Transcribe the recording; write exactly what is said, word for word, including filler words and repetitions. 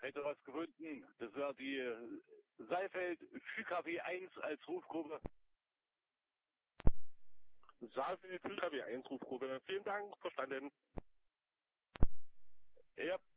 hätte was gefunden. Das wäre die Saalfeld Schü-Café eins als Rufgruppe. Saalfeld Schü-Café eins Rufgruppe. Vielen Dank, verstanden. Ja.